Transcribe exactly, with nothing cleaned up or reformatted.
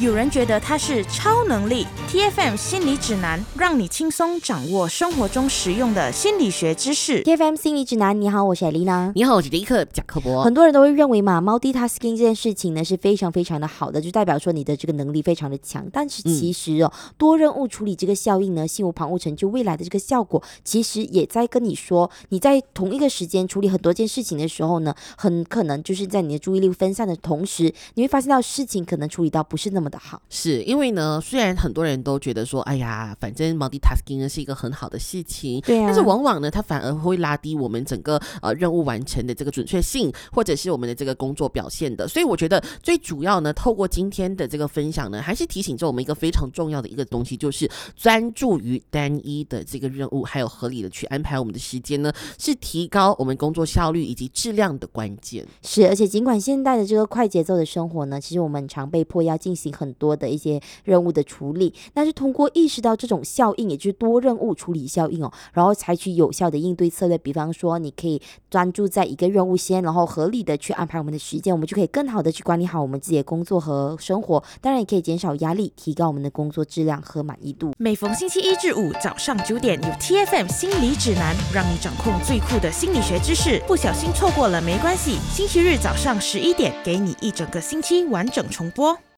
有人觉得它是超能力。 T F M 心理指南，让你轻松掌握生活中实用的心理学知识。 T F M 心理指南，你好，我是艾丽娜。 你好，我是迪克贾克伯。 很多人都会认为嘛 multitasking 这件事情呢是非常非常的好的，就代表说你的这个能力非常的强，但是其实哦、嗯、多任务处理这个效应呢，心无旁骛成就未来的这个效果，其实也在跟你说，你在同一个时间处理很多件事情的时候呢，很可能就是在你的注意力分散的同时，你会发现到事情可能处理到不是那么的好。 是因为呢，虽然很多人都觉得说哎呀反正 multitasking 呢是一个很好的事情， 对啊， 但是往往呢它反而会拉低我们整个呃任务完成的这个准确性，或者是我们的这个工作表现的。所以我觉得最主要呢，透过今天的这个分享呢，还是提醒着我们一个非常重要的一个东西，就是专注于单一的这个任务，还有合理的去安排我们的时间呢，是提高我们工作效率以及质量的关键。 是，而且尽管现代的这个快节奏的生活呢，其实我们常被迫要进行很多的一些任务的处理，但是通过意识到这种效应，也就是多任务处理效应哦，然后采取有效的应对策略，比方说你可以专注在一个任务先，然后合理的去安排我们的时间，我们就可以更好的去管理好我们自己的工作和生活，当然也可以减少压力，提高我们的工作质量和满意度。 每逢星期一至五早上九点，有 T F M 心理指南，让你掌控最酷的心理学知识，不小心错过了没关系，星期日早上十一点，给你一整个星期完整重播。